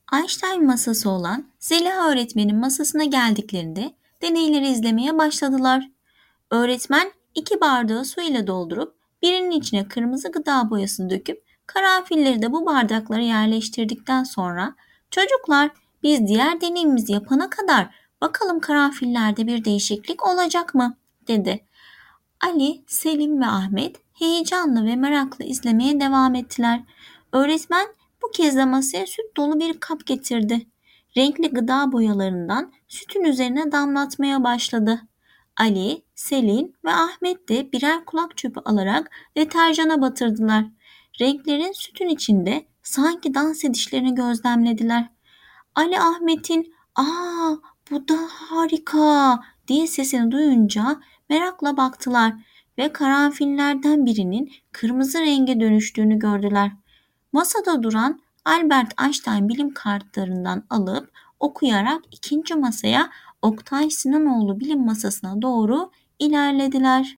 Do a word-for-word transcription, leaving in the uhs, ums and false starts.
Einstein masası olan Zeliha öğretmenin masasına geldiklerinde deneyleri izlemeye başladılar. Öğretmen iki bardağı su ile doldurup birinin içine kırmızı gıda boyasını döküp karanfilleri de bu bardaklara yerleştirdikten sonra "Çocuklar, biz diğer deneyimizi yapana kadar bakalım karanfillerde bir değişiklik olacak mı?" dedi. Ali, Selim ve Ahmet heyecanla ve merakla izlemeye devam ettiler. Öğretmen bu kez de masaya süt dolu bir kap getirdi. Renkli gıda boyalarından sütün üzerine damlatmaya başladı. Ali, Selin ve Ahmet de birer kulak çöpü alarak deterjana batırdılar. Renklerin sütün içinde sanki dans edişlerini gözlemlediler. Ali Ahmet'in "Aa, bu da harika!" diye sesini duyunca merakla baktılar ve karanfillerden birinin kırmızı renge dönüştüğünü gördüler. Masada duran Albert Einstein bilim kartlarından alıp okuyarak ikinci masaya, Oktay Sinanoğlu bilim masasına doğru ilerlediler.